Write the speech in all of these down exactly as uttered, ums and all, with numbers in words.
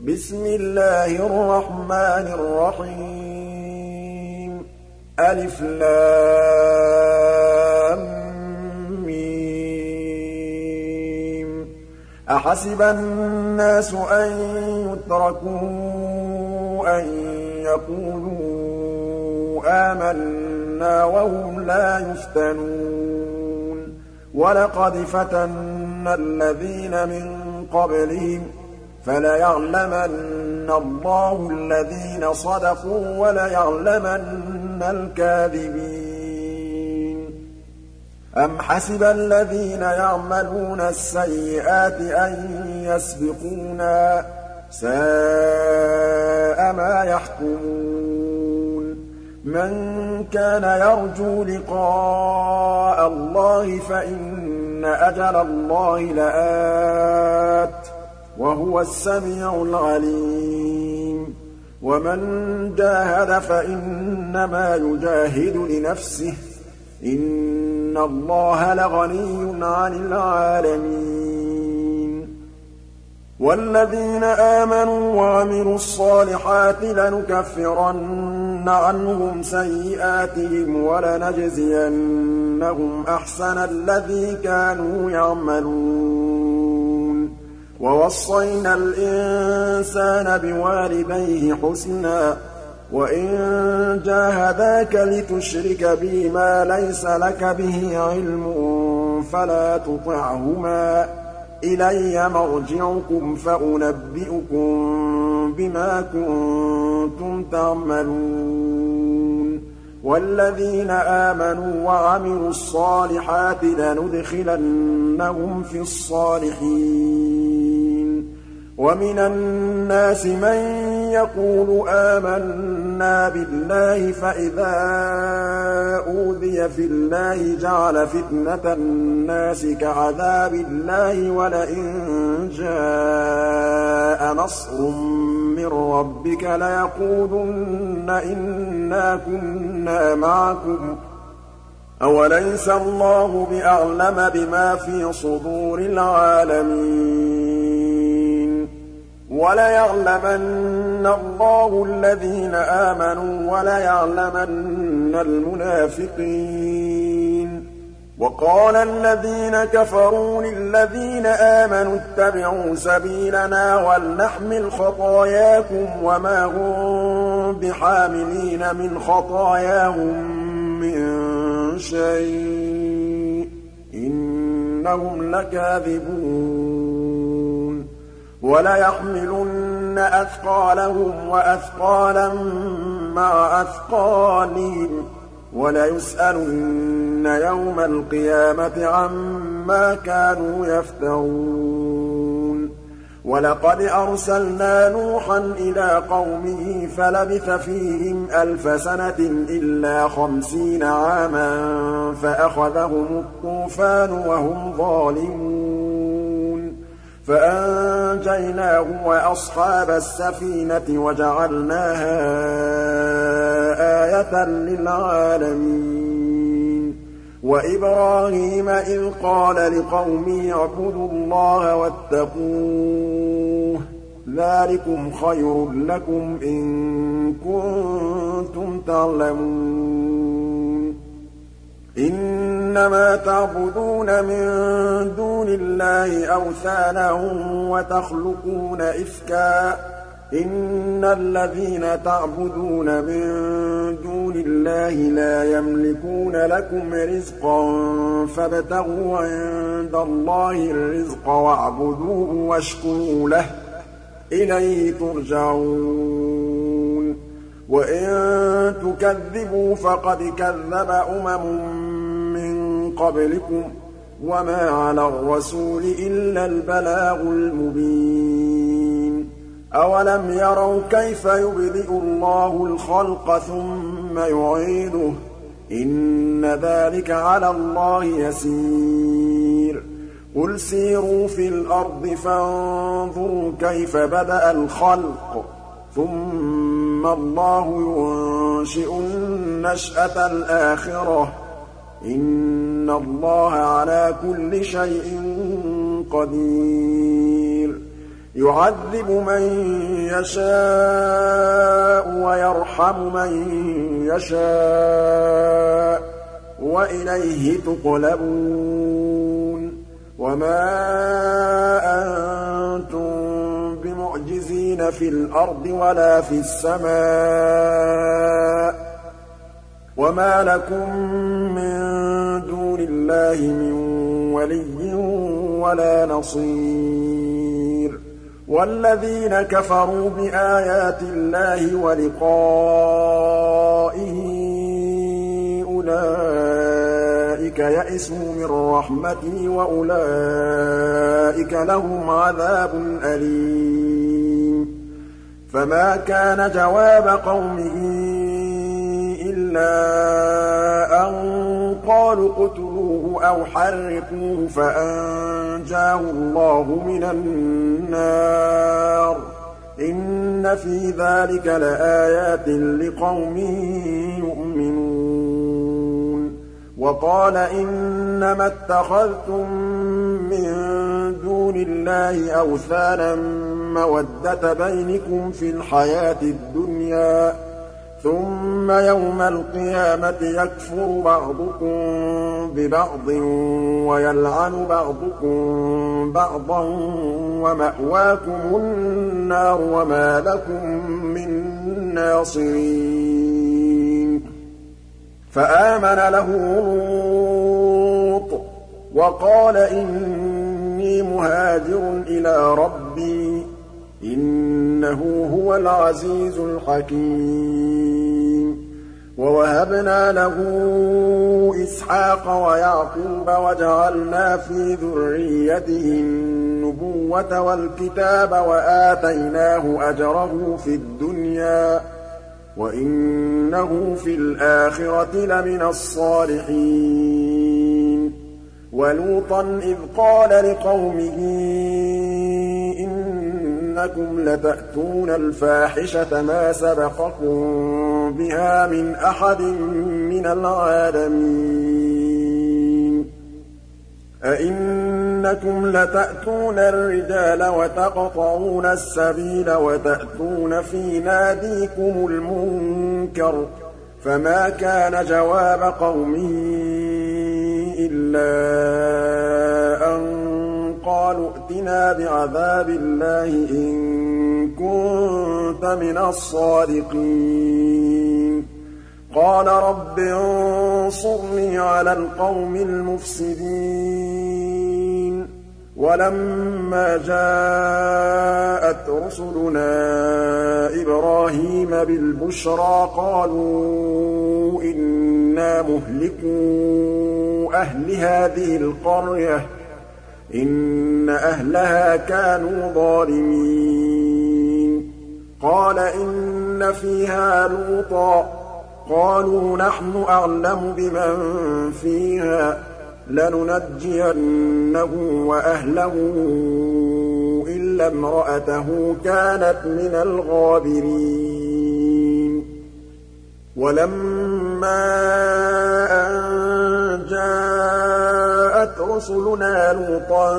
بسم الله الرحمن الرحيم ألف لام ميم أحسب الناس أن يتركوا أن يقولوا آمنا وهم لا يفتنون ولقد فتنا الذين من قبلهم فليعلمن الله الذين صدقوا وليعلمن الكاذبين أم حسب الذين يعملون السيئات أن يسبقونا ساء ما يحكمون من كان يرجو لقاء الله فإن أجل الله لآت وهو السميع العليم ومن جاهد فإنما يجاهد لنفسه إن الله لغني عن العالمين والذين آمنوا وعملوا الصالحات لنكفرن عنهم سيئاتهم ولنجزينهم أحسن الذي كانوا يعملون ووصينا الإنسان بوالديه حسنا وإن جاهداك لتشرك بي ما ليس لك به علم فلا تطعهما إلي مرجعكم فأنبئكم بما كنتم تعملون والذين آمنوا وعملوا الصالحات لندخلنهم في الصالحين ومن الناس من يقول آمنا بالله فإذا أوذي في الله جعل فتنة الناس كعذاب الله ولئن جاء نصر من ربك ليقولن إنا كنا معكم أوليس الله بأعلم بما في صدور العالمين وليعلمن الله الذين آمنوا وليعلمن المنافقين وقال الذين كفروا للذين آمنوا اتبعوا سبيلنا ولنحمل خطاياكم وما هم بحاملين من خطاياهم من شيء إنهم لكاذبون وليحملن أثقالهم وأثقالا مع أثقالهم وليسألن يوم القيامة عما كانوا يفترون ولقد أرسلنا نوحا إلى قومه فلبث فيهم ألف سنة إلا خمسين عاما فأخذهم الطوفان وهم ظالمون فأنجيناه وأصحاب السفينة وجعلناها آية للعالمين وإبراهيم إذ قال لقومه اعبدوا الله واتقوه ذلكم خير لكم إن كنتم تعلمون إنما تعبدون من دون الله أوثانا وتخلقون إفكا إن الذين تعبدون من دون الله لا يملكون لكم رزقا فابتغوا عند الله الرزق واعبدوه واشكروا له إليه ترجعون وإن تكذبوا فقد كذب أمم من قبلكم وما على الرسول إلا البلاغ المبين أولم يروا كيف يبدئ الله الخلق ثم يعيده إن ذلك على الله يسير قل سيروا في الأرض فانظروا كيف بدأ الخلق ثم الله ينشئ النشأة الآخرة إن الله على كل شيء قدير يُعَذِّبُ مَن يَشَاءُ وَيَرْحَمُ مَن يَشَاءُ ۖ وَإِلَيْهِ تُقْلَبُونَ وَمَا أَنتُم بِمُعْجِزِينَ فِي الْأَرْضِ وَلَا فِي السَّمَاءِ ۖ وَمَا لَكُم مِّن دُونِ اللَّهِ مِن وَلِيٍّ وَلَا نَصِيرٍ وَالَّذِينَ كَفَرُوا بِآيَاتِ اللَّهِ وَلِقَائِهِ أُولَٰئِكَ يَئِسُوا مِن رَّحْمَتِي وَأُولَٰئِكَ لَهُمْ عَذَابٌ أَلِيمٌ فَمَا كَانَ جَوَابَ قَوْمِهِ إِلَّا أَن قَالُوا اقْتُلُوهُ أَوْ حَرِّقُوهُ فَأَنجَاهُ اللَّهُ مِنَ النَّارِ ۚ إِنَّ فِي ذَٰلِكَ لَآيَاتٍ لِّقَوْمٍ يُؤْمِنُونَ وَقَالَ إِنَّمَا اتَّخَذْتُم مِّن دُونِ اللَّهِ أَوْثَانًا مَّوَدَّةَ بَيْنِكُمْ فِي الْحَيَاةِ الدُّنْيَا ۖ ثُمَّ يَوْمَ الْقِيَامَةِ يَكْفُرُ بَعْضُكُم بِبَعْضٍ وَيَلْعَنُ بَعْضُكُم بَعْضًا وَمَأْوَاكُمُ النَّارُ وَمَا لَكُم مِّن نَّاصِرِينَ فَآمَنَ لَهُ لُوطٌ وَقَالَ إِنِّي مُهَاجِرٌ إِلَىٰ رَبِّي إِنَّهُ هُوَ الْعَزِيزُ الْحَكِيمُ وَوَهَبْنَا لَهُ إِسْحَاقَ وَيَعْقُوبَ وَجَعَلْنَا فِي ذُرِّيَّتِهِ النُّبُوَّةَ وَالْكِتَابَ وَآتَيْنَاهُ أَجْرَهُ فِي الدُّنْيَا ۖ وَإِنَّهُ فِي الْآخِرَةِ لَمِنَ الصَّالِحِينَ وَلُوطًا إِذْ قَالَ لِقَوْمِهِ إِنَّكُمْ لَتَأْتُونَ الْفَاحِشَةَ مَا سَبَقَكُم بِهَا مِنْ أَحَدٍ مِّنَ الْعَالَمِينَ أَئِنَّكُمْ لَتَأْتُونَ الرِّجَالَ وَتَقْطَعُونَ السَّبِيلَ وَتَأْتُونَ فِي نَادِيكُمُ الْمُنكَرَ ۖ فَمَا كَانَ جَوَابَ قَوْمِهِ إِلَّا أَن قَالُوا ائْتِنَا بِعَذَابِ اللَّهِ إِن كُنتَ مِنَ الصَّادِقِينَ قَالَ رَبِّ انصُرْنِي عَلَى الْقَوْمِ الْمُفْسِدِينَ وَلَمَّا جَاءَتْ رُسُلُنَا إِبْرَاهِيمَ بِالْبُشْرَىٰ قَالُوا إِنَّا مُهْلِكُو أَهْلِ هَٰذِهِ الْقَرْيَةِ ۖ إِنَّ أَهْلَهَا كَانُوا ظَالِمِينَ قَالَ إِنَّ فِيهَا لُوطًا ۚ قَالُوا نَحْنُ أَعْلَمُ بِمَن فِيهَا ۖ لَنُنَجِّيَنَّهُ وَأَهْلَهُ إِلَّا امْرَأَتَهُ كَانَتْ مِنَ الْغَابِرِينَ وَلَمَّا أَن جَاءَتْ رُسُلُنَا لُوطًا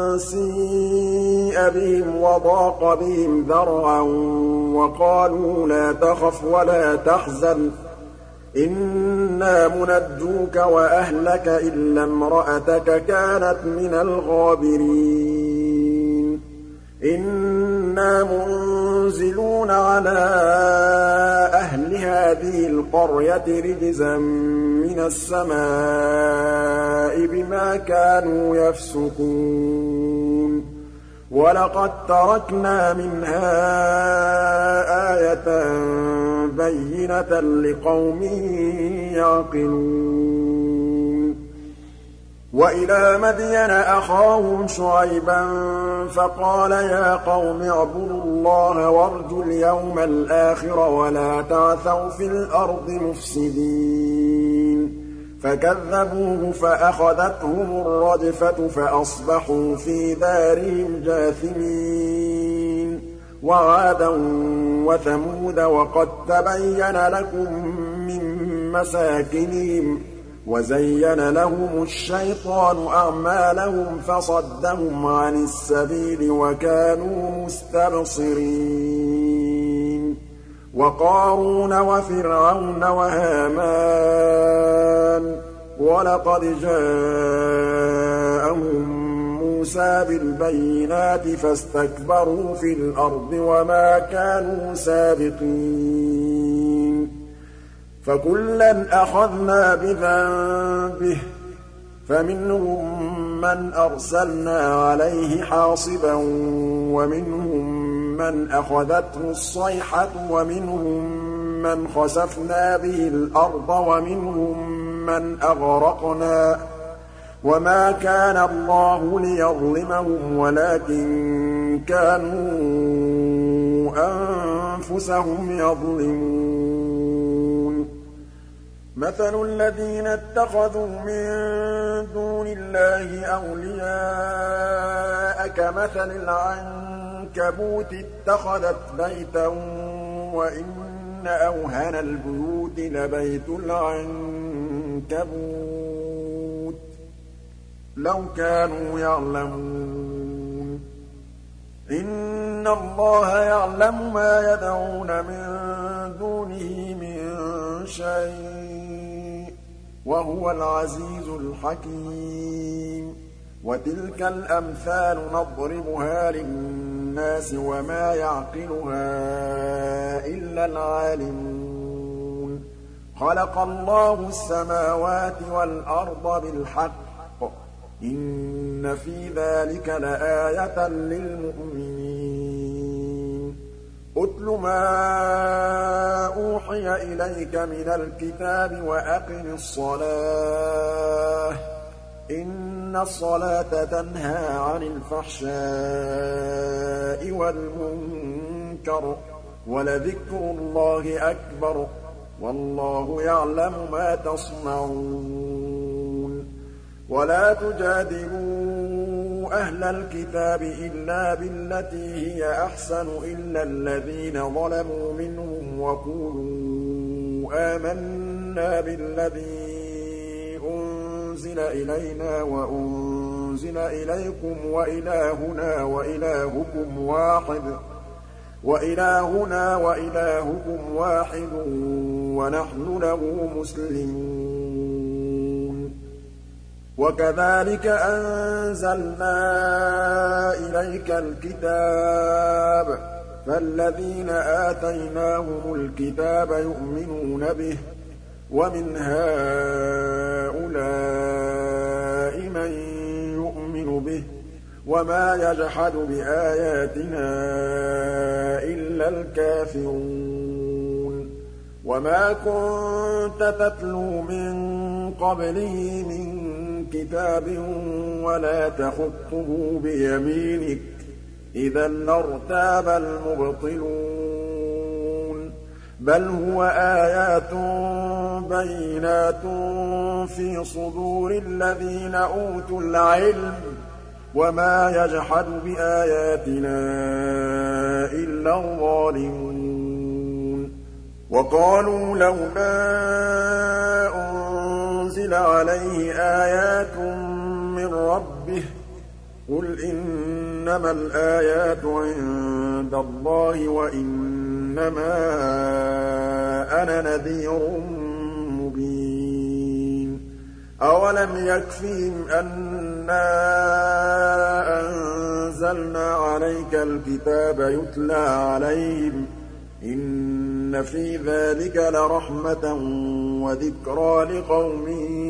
سِيءَ بِهِمْ وَضَاقَ بِهِمْ ذَرْعًا وَقَالُوا لَا تَخَفْ وَلَا تَحْزَنْ إِنَّا مُنَجُّوكَ وَأَهْلَكَ إِلَّا امْرَأَتَكَ كَانَتْ مِنَ الْغَابِرِينَ إِنَّا مُنزِلُونَ عَلَىٰ أَهْلِ هَٰذِهِ الْقَرْيَةِ رِجْزًا مِّنَ السَّمَاءِ بِمَا كَانُوا يَفْسُقُونَ وَلَقَد تَّرَكْنَا مِنْهَا آيَةً بَيِّنَةً لِّقَوْمٍ يَعْقِلُونَ وَإِلَىٰ مَدْيَنَ أَخَاهُمْ شُعَيْبًا فَقَالَ يَا قَوْمِ اعْبُدُوا اللَّهَ وَارْجُوا الْيَوْمَ الْآخِرَ وَلَا تَعْثَوْا فِي الْأَرْضِ مُفْسِدِينَ فَكَذَّبُوهُ فَأَخَذَتْهُمُ الرَّجْفَةُ فَأَصْبَحُوا فِي دَارِهِمْ جَاثِمِينَ وَعَادًا وَثَمُودَ وَقَد تَّبَيَّنَ لَكُم مِّن مَّسَاكِنِهِمْ وَزَيَّنَ لَهُمُ الشَّيْطَانُ أَعْمَالَهُمْ فَصَدَّهُمْ عَنِ السَّبِيلِ وَكَانُوا مُسْتَبْصِرِينَ وَقَارُونَ وَفِرْعَوْنَ وَهَامَانَ وَلَقَدْ جَاءَهُم مُوسَىٰ بِالْبَيِّنَاتِ فَاسْتَكْبَرُوا فِي الْأَرْضِ وَمَا كَانُوا سَابِقِينَ فَكُلًّا أَخَذْنَا بِذَنبِهِ فَمِنْهُم مَّنْ أَرْسَلْنَا عَلَيْهِ حَاصِبًا وَمِنْهُم مَّنْ أَخَذَتْهُ الصَّيْحَةُ وَمِنْهُم مَّنْ خَسَفْنَا بِهِ الْأَرْضَ وَمِنْهُم مَّنْ أَغْرَقْنَا ۚ وَمَا كَانَ اللَّهُ لِيَظْلِمَهُمْ وَلَٰكِن كَانُوا أَنفُسَهُمْ يَظْلِمُونَ مَثَلُ الَّذِينَ اتَّخَذُوا مِن دُونِ اللَّهِ أَوْلِيَاءَ كَمَثَلِ الْعَنكَبُوتِ اتَّخَذَتْ بَيْتًا وَإِنَّ أَوْهَنَ الْبُيُوتِ لَبَيْتُ الْعَنكَبُوتِ لَوْ كَانُوا يَعْلَمُونَ إِنَّ اللَّهَ يَعْلَمُ مَا يَدْعُونَ مِن دُونِهِ مِن شَيْءٍ وَهُوَ الْعَزِيزُ الْحَكِيمُ وَتِلْكَ الْأَمْثَالُ نَضْرِبُهَا لِلنَّاسِ وَمَا يَعْقِلُهَا إِلَّا الْعَالِمُونَ خَلَقَ اللَّهُ السَّمَاوَاتِ وَالْأَرْضَ بِالْحَقِّ إِنَّ فِي ذَٰلِكَ لَآيَةً لِّلْمُؤْمِنِينَ اتْلُ مَا أُوحِيَ إِلَيْكَ مِنَ الْكِتَابِ وَأَقِمِ الصَّلَاةَ ۖ إِنَّ الصَّلَاةَ تَنْهَىٰ عَنِ الْفَحْشَاءِ وَالْمُنكَرِ ۚ وَلَذِكْرُ اللَّهِ أَكْبَرُ ۗ وَاللَّهُ يَعْلَمُ مَا تَصْنَعُونَ وَلَا تُجَادِلُوا أَهْلَ الْكِتَابِ إِلَّا بِالَّتِي هِيَ أَحْسَنُ إِلَّا الَّذِينَ ظَلَمُوا مِنْهُمْ وَقُولُوا آمَنَّا بِالَّذِي أُنزِلَ إِلَيْنَا وَأُنزِلَ إِلَيْكُمْ وَإِلَٰهُنَا وَإِلَٰهُكُمْ وَاحِدٌ وَإِلَٰهُنَا وَإِلَٰهُكُمْ وَاحِدٌ وَنَحْنُ لَهُ مُسْلِمُونَ وَكَذَٰلِكَ أَنزَلْنَا إِلَيْكَ الْكِتَابَ فَالَّذِينَ آتَيْنَاهُمُ الْكِتَابَ يُؤْمِنُونَ بِهِ وَمِنْ هَٰؤُلَاءِ مَن يُؤْمِنُ بِهِ وَمَا يَجْحَدُ بِآيَاتِنَا إِلَّا الْكَافِرُونَ وَمَا كُنتَ تَتْلُو مِن قَبْلِهِ مِن كِتَابٍ وَلَا تَخُطُّهُ بِيَمِينِكَ ۖ إِذًا لَّارْتَابَ الْمُبْطِلُونَ بَلْ هُوَ آيَاتٌ بَيِّنَاتٌ فِي صُدُورِ الَّذِينَ أُوتُوا الْعِلْمَ ۚ وَمَا يَجْحَدُ بِآيَاتِنَا إِلَّا الظَّالِمُونَ وَقَالُوا لَوْلَا أُنزِلَ عَلَيْهِ آيَاتٌ مِّن رَّبِّهِ ۖ قُلْ إِنَّمَا الْآيَاتُ عِندَ اللَّهِ وَإِنَّمَا أَنَا نَذِيرٌ مُّبِينٌ أَوَلَمْ يَكْفِهِمْ أَنَّا أَنزَلْنَا عَلَيْكَ الْكِتَابَ يُتْلَىٰ عَلَيْهِمْ ۚ إِنَّ فِي ذَٰلِكَ لَرَحْمَةً وَذِكْرَىٰ لِقَوْمٍ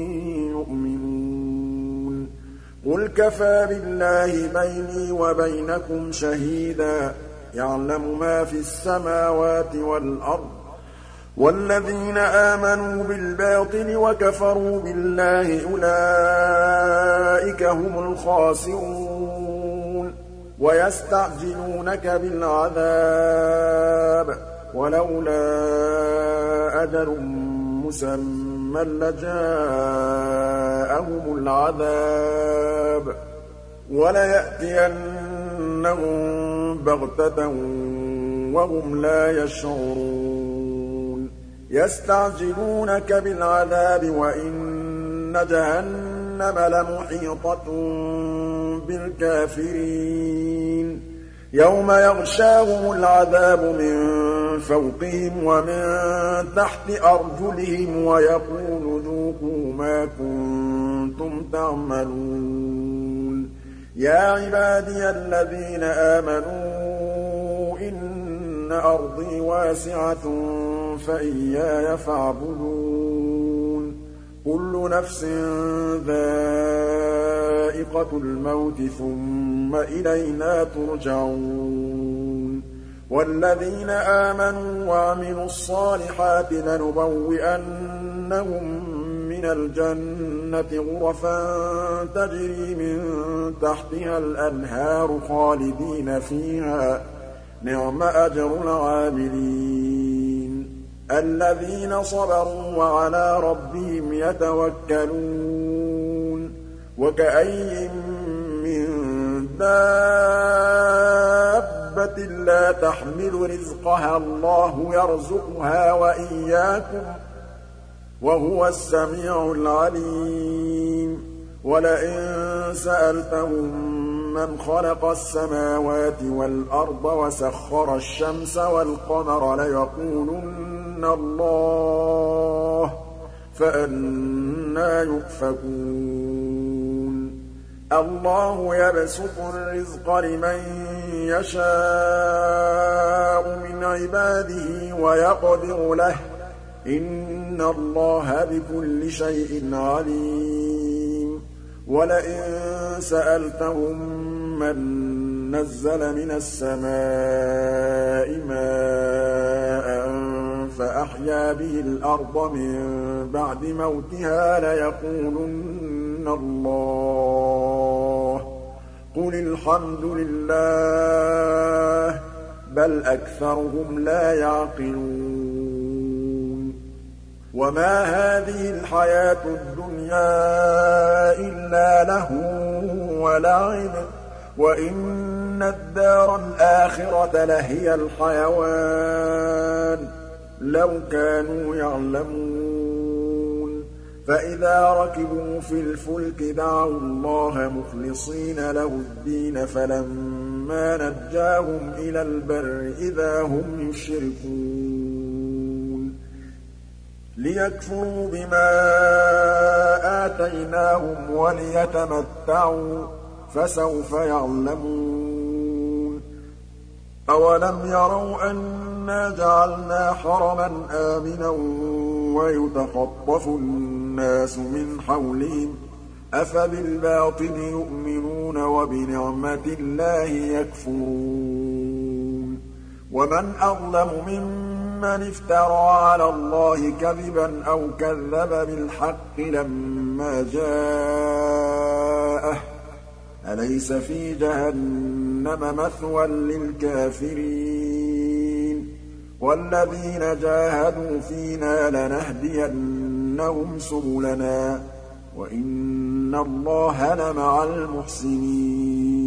يُؤْمِنُونَ قُلْ كَفَىٰ بِاللَّهِ بَيْنِي وَبَيْنَكُمْ شَهِيدًا يَعْلَمُ مَا فِي السَّمَاوَاتِ وَالْأَرْضِ ۗ وَالَّذِينَ آمَنُوا بِالْبَاطِلِ وَكَفَرُوا بِاللَّهِ أُولَٰئِكَ هُمُ الْخَاسِرُونَ وَيَسْتَعْجِلُونَكَ بِالْعَذَابِ ۚ وَلَوْلَا أَجَلٌ مُّسَمًّى لَّجَاءَهُمُ الْعَذَابُ ۚ وَلَيَأْتِيَنَّهُم بَغْتَةً وَهُمْ لَا يَشْعُرُونَ يَسْتَعْجِلُونَكَ بِالْعَذَابِ وَإِنَّ جَهَنَّمَ لَمُحِيطَةٌ بِالْكَافِرِينَ يَوْمَ يَغْشَاهُمُ الْعَذَابُ مِن فَوْقِهِمْ وَمِن تَحْتِ أَرْجُلِهِمْ وَيَقُولُ ذُوقُوا مَا كُنتُمْ تَعْمَلُونَ يَا عِبَادِيَ الَّذِينَ آمَنُوا إِنَّ أَرْضِي وَاسِعَةٌ فَإِيَّايَ فَاعْبُدُونِ كُلُّ نَفْسٍ ذَائِقَةُ الْمَوْتِ ثُمَّ إِلَيْنَا تُرْجَعُونَ وَالَّذِينَ آمَنُوا وَعَمِلُوا الصَّالِحَاتِ لَنُبَوِّئَنَّهُم مِّنَ الْجَنَّةِ غُرَفًا تَجْرِي مِن تَحْتِهَا الْأَنْهَارُ خَالِدِينَ فِيهَا ۚ نِعْمَ أَجْرُ الْعَامِلِينَ الَّذِينَ صَبَرُوا وَعَلَىٰ رَبِّهِمْ يَتَوَكَّلُونَ وَكَأَيِّن مِّن دَابَّةٍ لَّا تَحْمِلُ رِزْقَهَا اللَّهُ يَرْزُقُهَا وَإِيَّاكُمْ ۚ وَهُوَ السَّمِيعُ الْعَلِيمُ وَلَئِن سَأَلْتَهُم مَّنْ خَلَقَ السَّمَاوَاتِ وَالْأَرْضَ وَسَخَّرَ الشَّمْسَ وَالْقَمَرَ لَيَقُولُنَّ اللَّهُ ۖ فَأَنَّىٰ يُؤْفَكُونَ اللَّهُ يَبْسُطُ الرِّزْقَ لِمَن يَشَاءُ مِنْ عِبَادِهِ وَيَقْدِرُ لَهُ ۚ إِنَّ اللَّهَ بِكُلِّ شَيْءٍ عَلِيمٌ وَلَئِن سَأَلْتَهُم مَّن نَّزَّلَ مِنَ السَّمَاءِ مَاءً فَأَحْيَا بِهِ الْأَرْضَ مِن بَعْدِ مَوْتِهَا لَيَقُولُنَّ اللَّهُ ۚ قُلِ الْحَمْدُ لِلَّهِ ۚ بَلْ أَكْثَرُهُمْ لَا يَعْقِلُونَ وَمَا هَٰذِهِ الْحَيَاةُ الدُّنْيَا إِلَّا لَهْوٌ وَلَعِبٌ ۚ وَإِنَّ الدَّارَ الْآخِرَةَ لَهِيَ الْحَيَوَانُ ۚ لَوْ كَانُوا يَعْلَمُونَ فَإِذَا رَكِبُوا فِي الْفُلْكِ دَعَوُا اللَّهَ مُخْلِصِينَ لَهُ الدِّينَ فَلَمَّا نَجَّاهُمْ إِلَى الْبَرِّ إِذَا هُمْ يُشْرِكُونَ لِيَكْفُرُوا بِمَا آتَيْنَاهُمْ وَلِيَتَمَتَّعُوا ۖ فَسَوْفَ يَعْلَمُونَ أَوَلَمْ يَرَوْا أَنَّا جَعَلْنَا حَرَمًا آمِنًا وَيُتَخَطَّفُ النَّاسُ مِنْ حَوْلِهِمْ ۚ أَفَبِالْبَاطِلِ يُؤْمِنُونَ وَبِنِعْمَةِ اللَّهِ يَكْفُرُونَ وَمَنْ أَظْلَمُ مِمَّنِ افْتَرَىٰ عَلَى اللَّهِ كَذِبًا أَوْ كَذَّبَ بِالْحَقِّ لَمَّا جَاءَهُ ۚ أَلَيْسَ فِي جَهَنَّمَ مَثْوًى لِّلْكَافِرِينَ وَالَّذِينَ جَاهَدُوا فِينَا لَنَهْدِيَنَّهُمْ سُبُلَنَا ۚ وَإِنَّ اللَّهَ لَمَعَ الْمُحْسِنِينَ